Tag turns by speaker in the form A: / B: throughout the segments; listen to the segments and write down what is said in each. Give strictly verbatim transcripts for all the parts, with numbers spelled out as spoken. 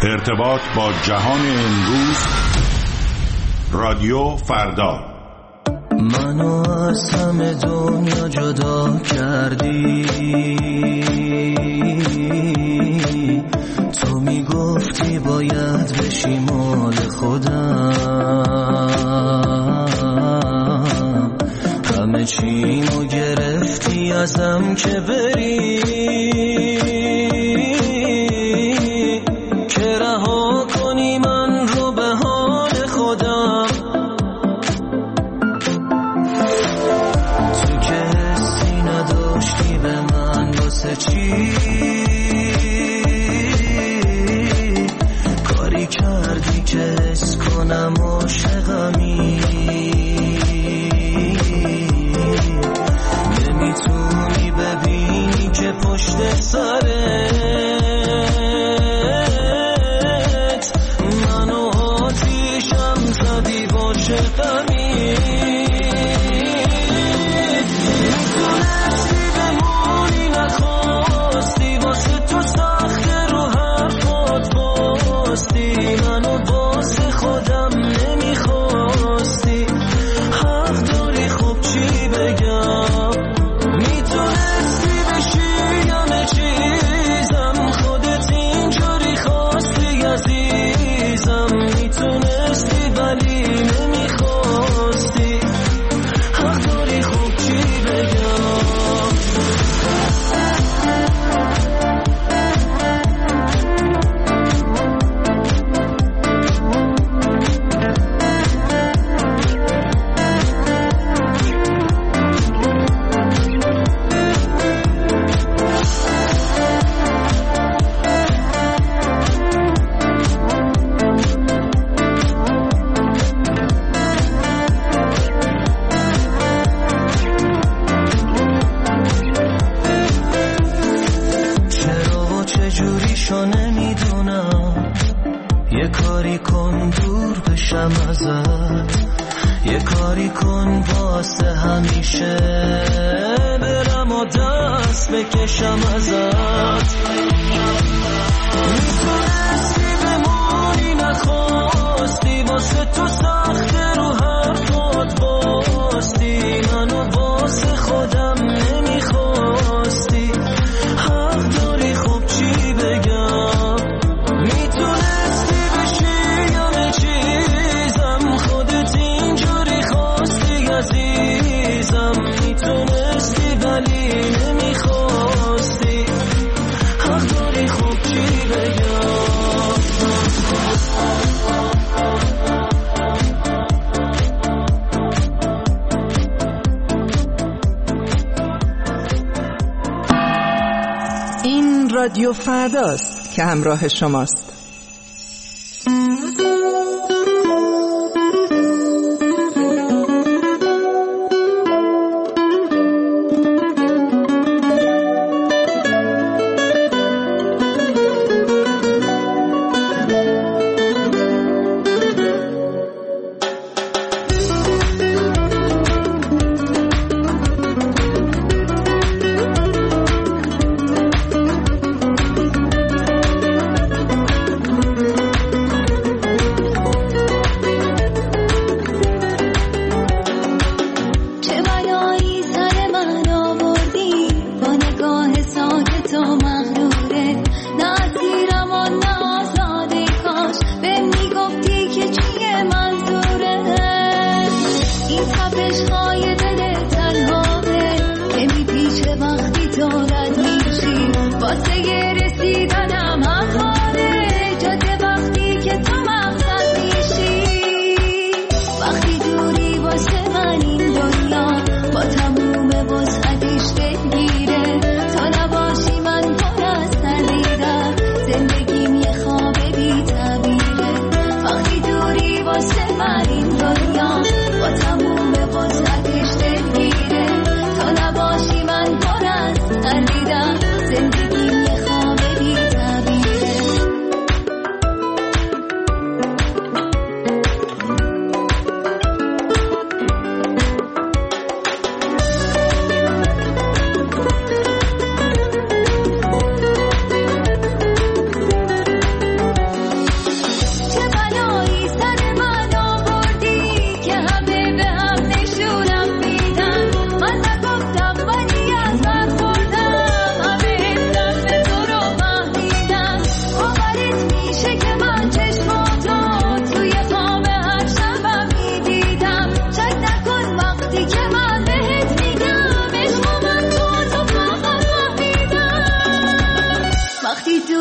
A: ارتباط با جهان امروز، رادیو فردا.
B: منو از همه دنیا جدا کردی، تو میگفتی باید بشی مال خودم، همه چیمو گرفتی ازم که بری، که رها کنی من رو به حال خودم. تو که حسی نداشتی به من واسه چی، کاری کردی که حس کنم عاشقمی، نمیتونی ببینی که پشت سرت منو آتیشم زدی با شقمی. میتونستی بمونی نخواستی، واسه تو سخته رو حرفات باستی، منو واسه خودم نمیخواستی، حق داری خب چی بگم. میتونستی بشی همه چیزم، خودت اینجوری خواستی عزیزم، میتونستی ولی نمیخواستی، حق داری خب چی بگم. چجوریشو نمیدونم، یه کاری کن دور بشم ازت، یه کاری کن واسه همیشه برم و دست بکشم ازت. میتونستی بمونی نخواستی، واسه تو سخته رو حرفات باستی، منو واسه خودم نمیخواستی، حق داری خب چی بگم. میتونستی بشی همه چیزم، خودت اینجوری خواستی عزیزم، میتونستی ولی نمیخواستی، حق داری خب چی بگم.
C: این رادیو فرداست که همراه شماست.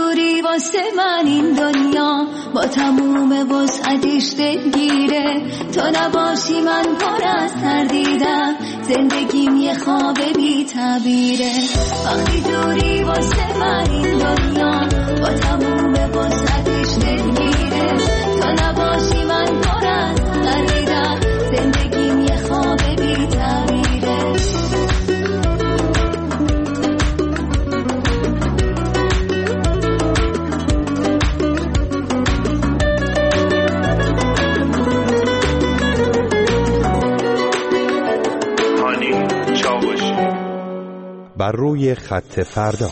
D: دوری واسه من این دنیا با تموم وسعتش دلگیره. تو نباشی من پر از تردیدم، زندگیم یه خواب بی تعبیره. وقتی دوری واسه من این دنیا با تموم وسعتش دلگیره. تو نباشی من پر از تردیدم، زندگیم یه خواب بی تعبیره.
E: بر روی خط فردا.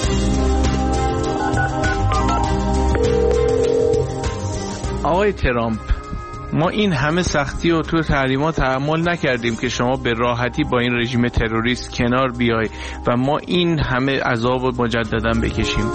F: آقای ترامپ، ما این همه سختی و تو تحریمات تحمل نکردیم که شما به راحتی با این رژیم تروریست کنار بیای و ما این همه عذاب رو مجددا بکشیم.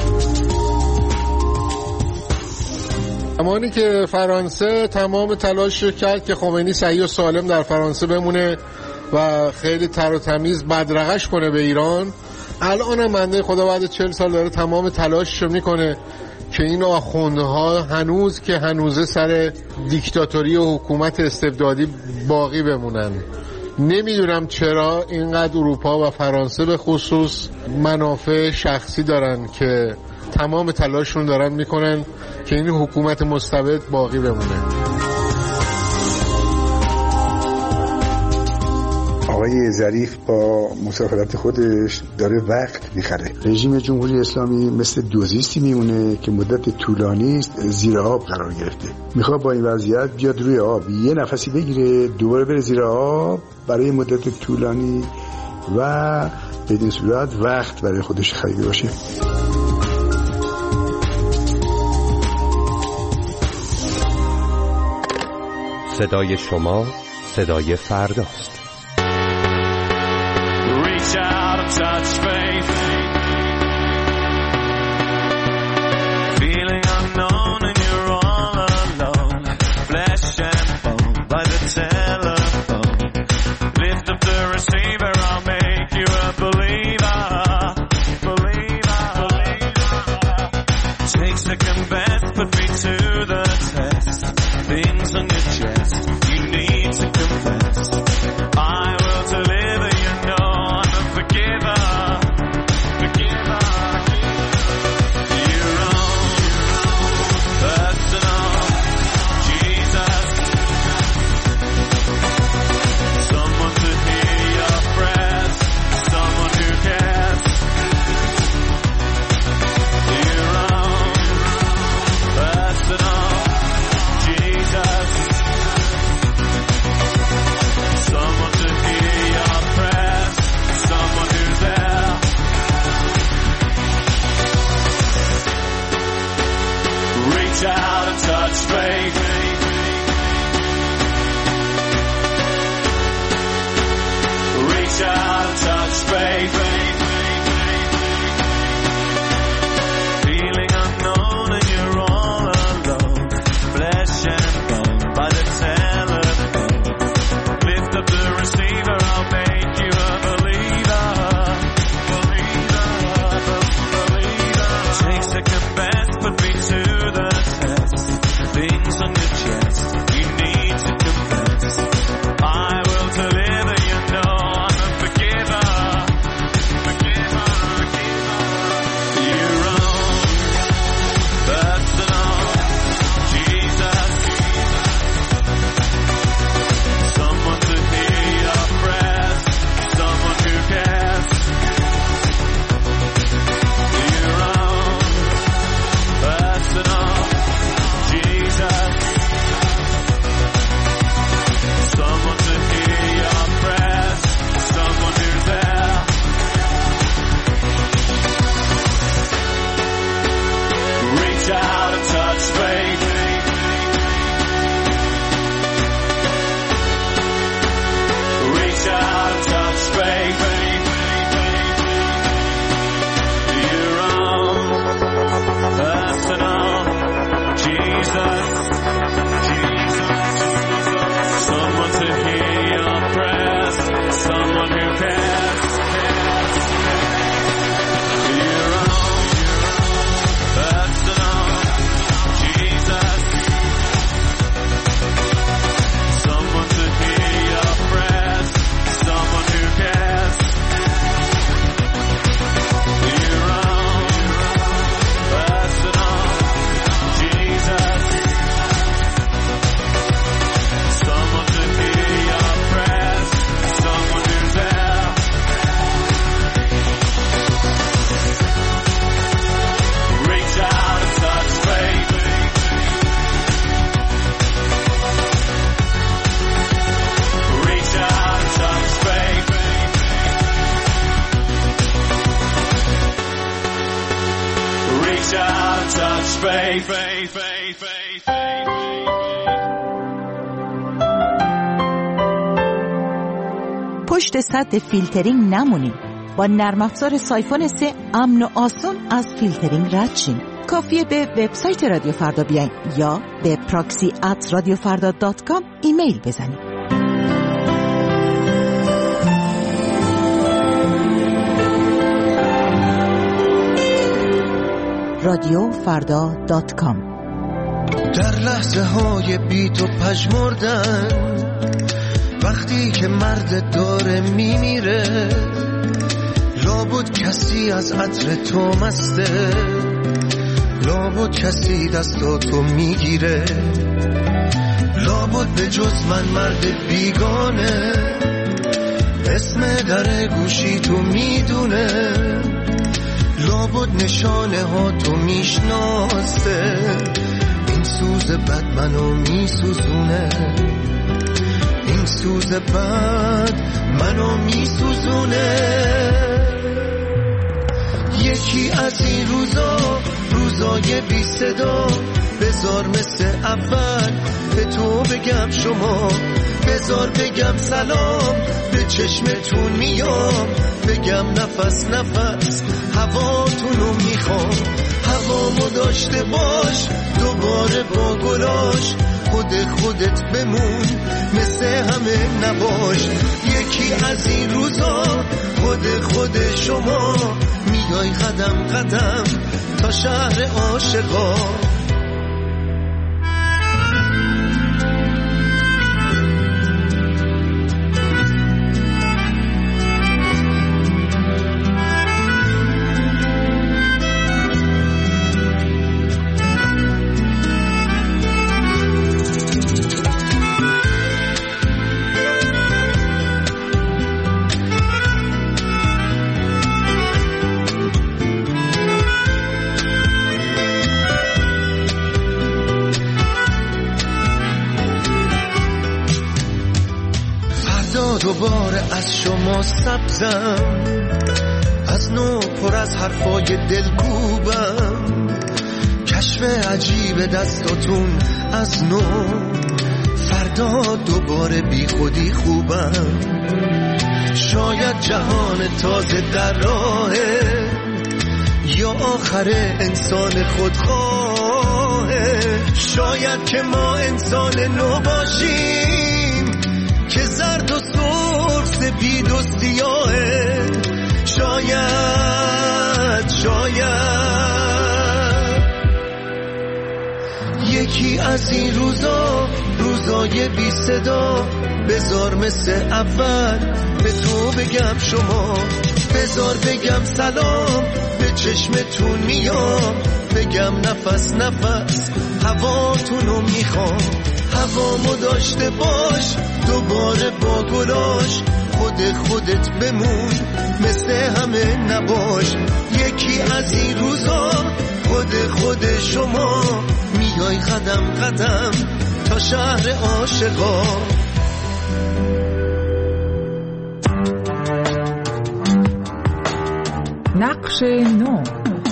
G: زمانی که فرانسه تمام تلاش کرد که خمینی صحیح و سالم در فرانسه بمونه و خیلی تر و تمیز بدرقش کنه به ایران، الان هم بنده خدا بعد چهل سال داره تمام تلاششو میکنه که این آخوندها هنوز که هنوزه سر دیکتاتوری و حکومت استبدادی باقی بمونن. نمیدونم چرا اینقدر اروپا و فرانسه به خصوص منافع شخصی دارن که تمام تلاششون دارن میکنن که این حکومت مستبد باقی بمونه.
H: آقای ظریف با مسافرت خودش داره وقت میخره. رژیم جمهوری اسلامی مثل دوزیستی میمونه که مدت طولانی است زیر آب قرار گرفته. میخواد با این وضعیت بیاد روی آب، یه نفسی بگیره دوباره بره زیر آب برای مدت طولانی و بدین صورت وقت برای خودش خریده باشه.
E: صدای شما صدای فرداست.
B: Reach out and touch faith, feeling unknown and you're all alone, flesh and bone by the telephone, lift up the receiver, I'll make you a believer, believer, believer. Take second best, put me to the test, things on your chest, you need to confess, I will deliver, you know I'm a forgiver, forgiver, your own personal Jesus, someone to hear your prayers, someone who cares, your own personal Jesus, someone to hear your prayers, someone who's there. Reach out and touch faith, reach out and touch faith, feeling unknown and you're all alone, flesh and bone by the telephone, lift up the receiver, I'll make you a believer, believer, believer. Take second best, put me to the test, things on your chest, reach out, touch faith, faith, faith, faith, faith.
I: پشت سد فیلترینگ نمونیم. با نرم افزار سایفون سه امن و آسون از فیلترینگ رد شیم. کافیه به وبسایت رادیو فردا بیاین یا به پراکسی ات رادیو فردا دات کام ایمیل بزنید. رادیو فردا دات کام.
J: در لحظه های بی تو پژمردن، وقتی که مرد داره میمیره، لابد کسی از عطر تو مسته، لابد کسی دستاتو میگیره، لابد به جز من مرد بیگانه اسم در گوشی تو میدونه، لابد نشانه ها تو میشناسه، این سوز بد منو میسوزونه، این سوز بد منو میسوزونه. یکی از این روزا، روزای بی صدا، بذار مثل اول به تو بگم شما، بذار بگم سلام، به چشمتون میام، بگم نفس نفس هواتونو میخوام، هوامو داشته باش دوباره با گلاش، خود خودت بمون مثل همه نباش. یکی از این روزا خود خود شما، میای قدم قدم تا شهر عاشقا. دوباره از شما سبزم، از نو پر از حرفای دلکوبم، کشف عجیب دستاتون از نو، فردا دوباره بی خودی خوبم. شاید جهان تازه در راهه، یا آخر انسان خودخواهه، شاید که ما انسان نو باشیم که زرد و سرخ سپید و سیاهه، شاید شاید یکی از این روزا، روزای بی صدا، بذار مثل اول به تو بگم شما، بذار بگم سلام، به چشمتون میام، بگم نفس نفس هواتونو میخوام، هوامو داشته باش دوباره با گلاش، خود خودت بمون مثل همه نباش. یکی از این روزا خود خود شما، میای قدم قدم تا شهر عاشقا.
C: نقش نو.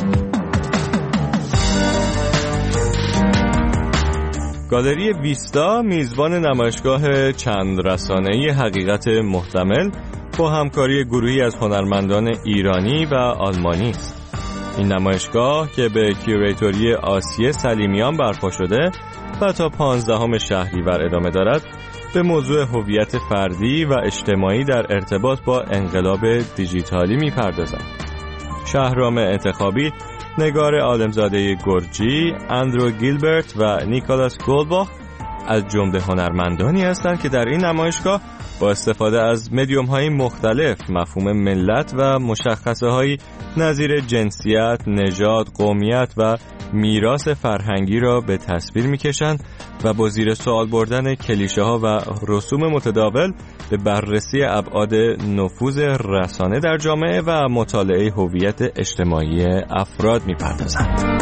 K: گالری ویستا میزبان نمایشگاه چند رسانه‌ای حقیقت محتمل با همکاری گروهی از هنرمندان ایرانی و آلمانی است. این نمایشگاه که به کیوریتوری آسیه سلیمیان برپا شده و تا پانزدهم شهریور ادامه دارد، به موضوع هویت فردی و اجتماعی در ارتباط با انقلاب دیجیتالی می‌پردازد. شهرام انتخابی، نگار عالمزاده گرجی، اندرو گیلبرت و نیکولاس گولدباخ از جمله هنرمندانی هستند که در این نمایشگاه با استفاده از مدیوم‌های مختلف مفهوم ملت و مشخصه‌هایی نظیر جنسیت، نژاد، قومیت و میراث فرهنگی را به تصویر می‌کشند و با زیر سوال بردن کلیشه‌ها و رسوم متداول به بررسی ابعاد نفوذ رسانه در جامعه و مطالعه هویت اجتماعی افراد می‌پردازند.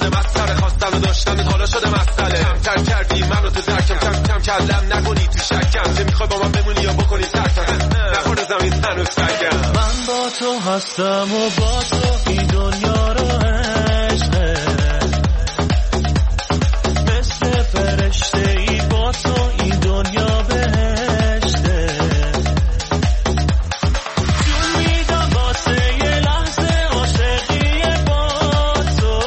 L: شده مسخره خواستن و داشتن حالا شده مسئله کمتر کردی منو تو درکم کم کم کلم نکنی تو شکم چه میخوای با من بمونی یا بکنی ترکم نخورده زمین هنوز سگم
B: من با تو هستم و با تو این دنیا رو عشقه مثل فرشته ای با تو این دنیا بهشته جون میدم واسه یه لحظه عاشقی با تو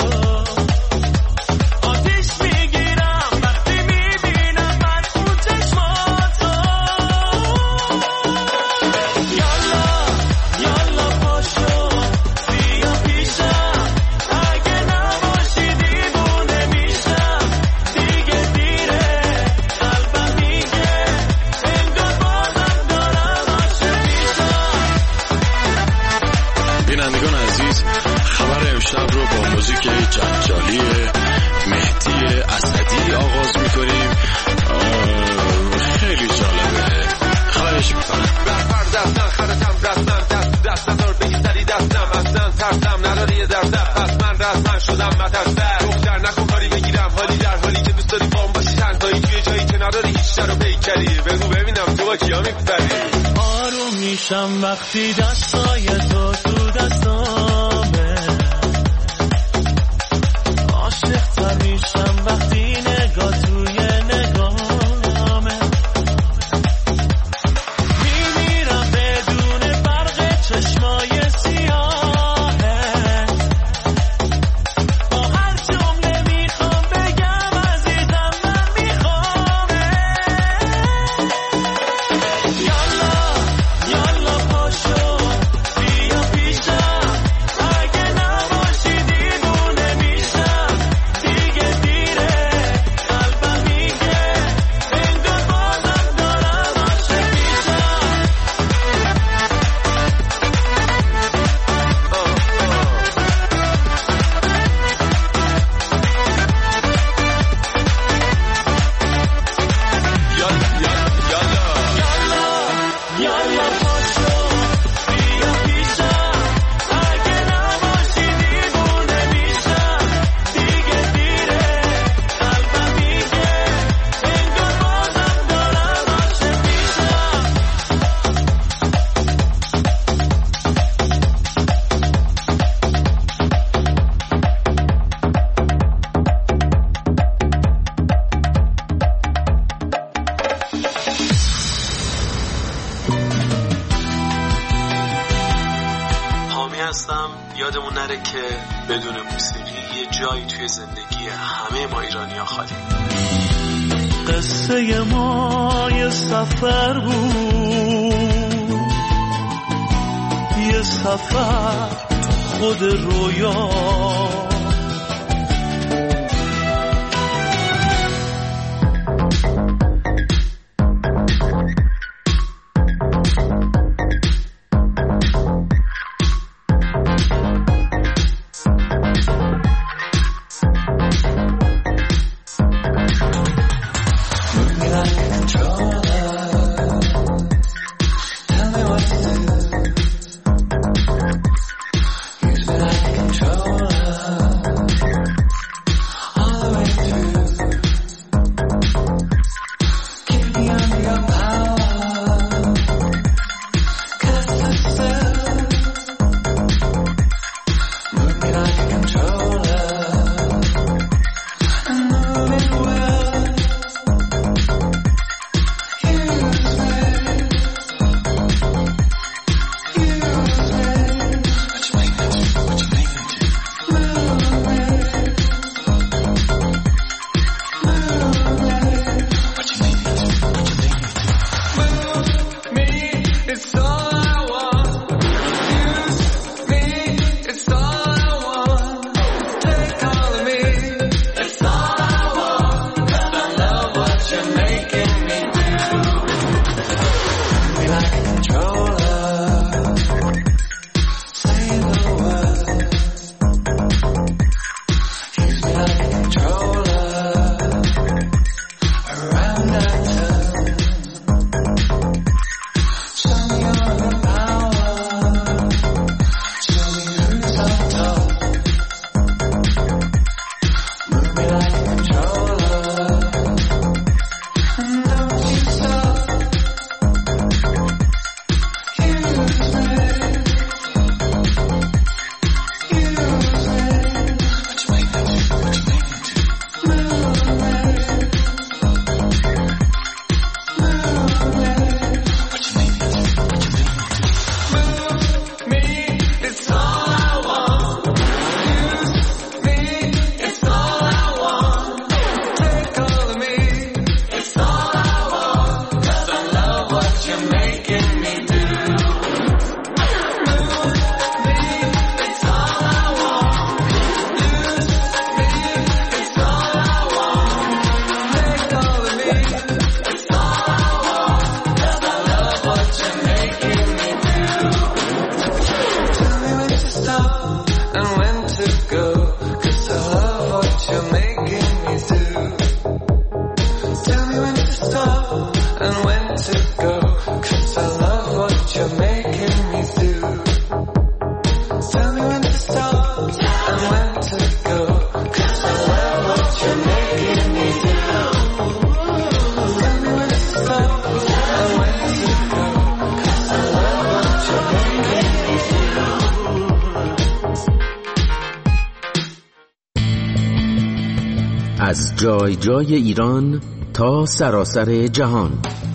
B: آتیش میگیرم وقتی میبینم من اون چشماتو یالا یالا پاشو بیا پیشم اگه نباشی دیوونه میشم دیگه دیره قلبم میگه انگار بازم دارم عاشق میشم.
M: بینندگان عزیز خبر امشب رو با موزیک جنجالی مهدی اسدی آغاز میکنیم. خیلی جالبه خواهش میکنم
L: برپر دستن خرتم رسمن دست دست ندار بگی سری دستم اصلا ترسم نداری یه درصد پس من رسمن شدم مترسر دختر نکن کاری بگیرم حالی در حالی که دوست داری بام باشی تنهایی توی جایی که نداری هیچ در رو پیکری بگو ببینم تو با کیا میپری
B: آروم میشم وقتی دستای تو تو دستامه عاشق تر میشم وقتی نگاه توی نگاهمه میمیرم بدون فرق چشمای سیاهت با هر جمله میخوام بگم عزیزم من میخوامه یالا یالا پاشو بیا پیشم اگه نباشی دیوونه میشم دیگه دیره قلبم میگه انگار بازم دارم عاشق میشم. یالا پاشو بیا پیشم اگه نباشی دیوونه میشم دیگه دیره قلبم میگه انگار بازم دارم عاشق میشم.
N: حامی هستم. یادمون نره که بدون موسیقی یه جایی توی زندگی همه ما ایرانی‌ها خالی.
B: قصه ما یه سفر بود یه سفر خود رویا
J: Controller
O: از جای جای ایران تا سراسر جهان.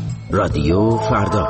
O: رادیو فردا.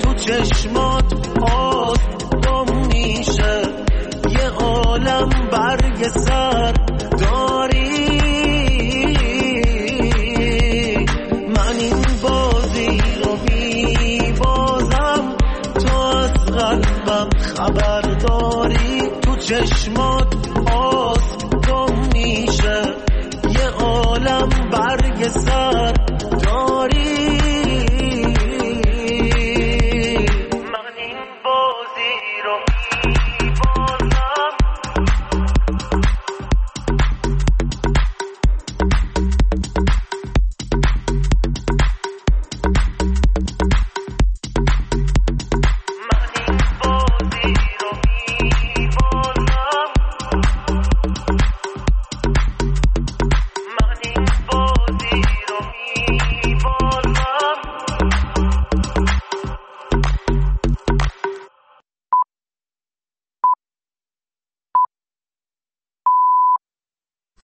J: چشمات آس گم میشه، یه عالم بر